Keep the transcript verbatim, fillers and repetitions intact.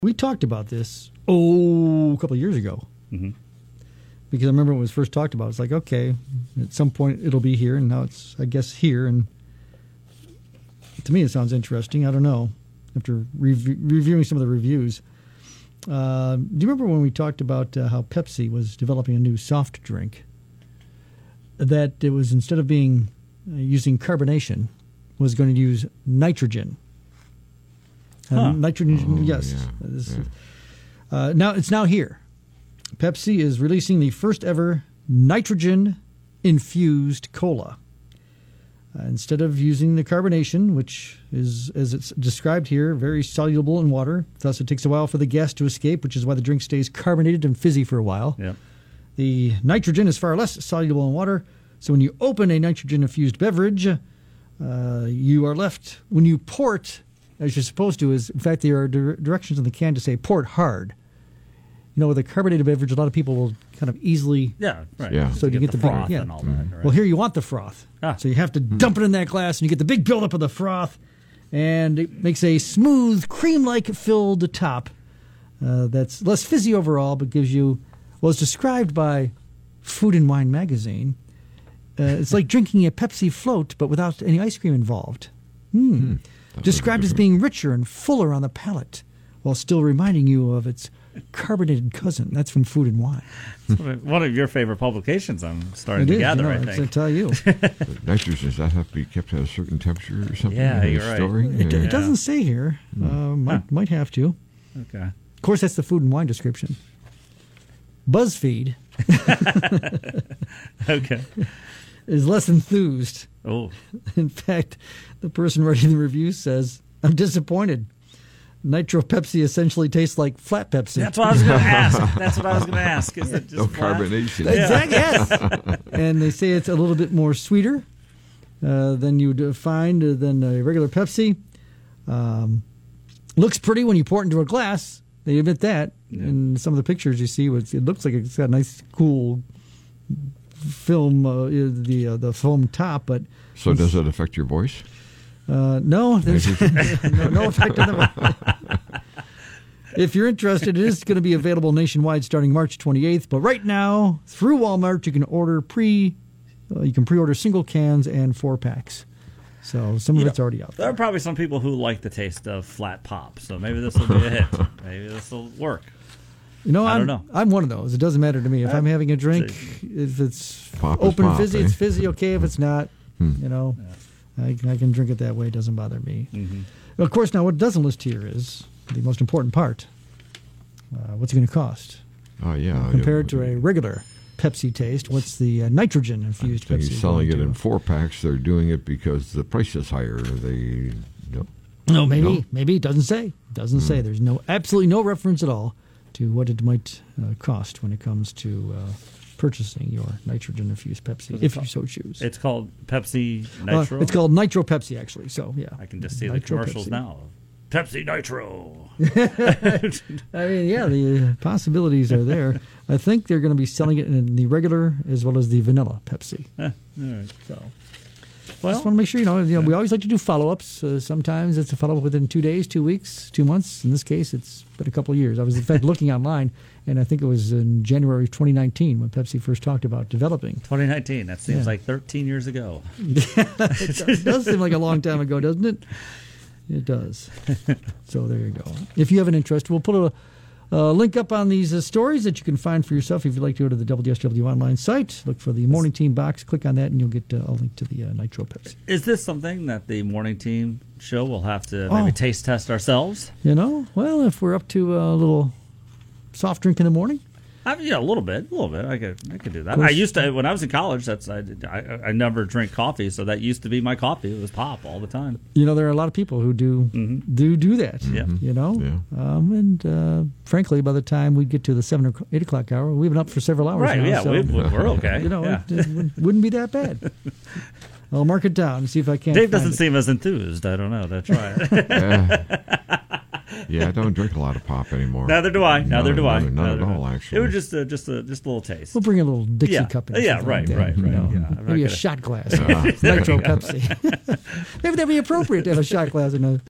We talked about this, oh, a couple of years ago. Mm-hmm. Because I remember when it was first talked about, it's like, okay, at some point it'll be here, and now it's, I guess, here. And to me, it sounds interesting. I don't know. After rev- reviewing some of the reviews. Uh, do you remember when we talked about uh, how Pepsi was developing a new soft drink? That it was, instead of being uh, using carbonation, was going to use nitrogen. Huh. Uh, nitrogen, Oh, yes. yeah, This- yeah. Uh, now it's now here. Pepsi is releasing the first ever nitrogen-infused cola. Uh, instead of using the carbonation, which is, as it's described here, very soluble in water. Thus, it takes a while for the gas to escape, which is why the drink stays carbonated and fizzy for a while. Yep. The nitrogen is far less soluble in water, so when you open a nitrogen-infused beverage, uh, you are left, when you pour it, as you're supposed to, is, in fact, there are dir- directions on the can to say, pour it hard. You know, with a carbonated beverage, a lot of people will kind of easily... Yeah, right. Yeah. So you get the big- froth yeah. and all that, right? Well, here you want the froth. Ah. So you have to dump it in that glass, and you get the big buildup of the froth, and it makes a smooth, cream-like filled top uh, that's less fizzy overall, but gives you... Well, it's described by Food and Wine magazine. Uh, it's like drinking a Pepsi float, but without any ice cream involved. Hmm. Hmm. That Described as sounds being richer and fuller on the palate, while still reminding you of its carbonated cousin. That's from Food and Wine. It's one of- one of your favorite publications, I'm starting It to is, gather, you know, I it's- think. I tell you. different. Nitrogen, does that have to be kept at a certain temperature or something? Yeah, in you're the right. storing? It, Yeah. it doesn't say here. Uh, might, Huh. might have to. Okay. Of course, that's the Food and Wine description. BuzzFeed Okay. is less enthused. Oh, In fact, the person writing the review says, I'm disappointed. Nitro Pepsi essentially tastes like flat Pepsi. that's what I was going to ask. That's what I was going to ask. Is it just No flat? carbonation. Exactly, yes. And they say it's a little bit more sweeter uh, than you'd find uh, than a regular Pepsi. Um, looks pretty when you pour it into a glass. They admit that. Yeah. In some of the pictures you see, it looks like it's got a nice, cool film, uh, the uh, the foam top. But So does it affect your voice? uh, no, there's no, no effect on the. If you're interested, it is going to be available nationwide starting March twenty-eighth. But right now, through Walmart, you can order pre, uh, you can pre-order single cans and four packs. So some of You it's know, already out There there. are probably some people who like the taste of flat pop, so maybe this will be a hit. Maybe this will work. You know, I I'm, don't know. I'm one of those. It doesn't matter to me if Uh, I'm having a drink. so- If it's Pop is open and pop, fizzy, eh? it's fizzy. Okay, if it's not, Hmm. you know, I, I can drink it that way. It doesn't bother me. Mm-hmm. Of course, now what it doesn't list here is the most important part. Uh, what's it going to cost? Oh, yeah. Compared to a regular Pepsi taste, what's the uh, nitrogen infused I think Pepsi? he's selling it going in to? four packs. They're doing it because the price is higher. They no. No, maybe, No. maybe it doesn't say. It doesn't say. There's no absolutely no reference at all to what it might uh, cost when it comes to uh, purchasing your nitrogen infused Pepsi, What's it if you called? so choose. It's called Pepsi Uh, Nitro. it's called Nitro Pepsi, actually. So yeah, I can just see the Nitro commercials Pepsi. now. Pepsi Nitro. I mean, yeah, the uh, possibilities are there. I think they're going to be selling it in the regular as well as the vanilla Pepsi. Eh, all right. So. Well, Just want to make sure, you know, you know we always like to do follow-ups. Uh, sometimes it's a follow-up within two days, two weeks, two months. In this case, it's been a couple of years. I was, in fact, looking online, and I think it was in January twenty nineteen when Pepsi first talked about developing. twenty nineteen. That seems Yeah. like thirteen years ago. It does seem like a long time ago, doesn't it? It does. So there you go. If you have an interest, we'll put a uh, link up on these uh, stories that you can find for yourself if you'd like to go to the W S W online site. Look for the Morning Team box. Click on that, and you'll get uh, a link to the uh, Nitro Pepsi. Is this something that the morning team show will have to Oh. maybe taste test ourselves? You know, well, if we're up to a little soft drink in the morning. I mean, yeah, a little bit, a little bit. I could, I could do that. course. I used to when I was in college. That's I, did, I, I never drink coffee, so that used to be my coffee. It was pop all the time. You know, there are a lot of people who do Mhm. do do that. Yeah. You know, Yeah. um, and uh, frankly, by the time we get to the seven or eight o'clock hour, we've been up for several hours. Right? now, Yeah, so, we, we're okay. you know, yeah. it, it wouldn't be that bad. I'll mark it down and see if I can. Dave find doesn't it. seem as enthused. I don't know. That's right. Yeah. Yeah, I don't drink a lot of pop anymore. Neither do I. Neither No, do I. Not, not Neither at do I. all, actually. It was just a, just a just a little taste. We'll bring a little Dixie Yeah. cup in. or Yeah, something right, like that, right, you right. know. Yeah, I'm not Maybe a gonna- shot glass. Yeah. Nitro Pepsi. Maybe that'd be appropriate to have a shot glass in a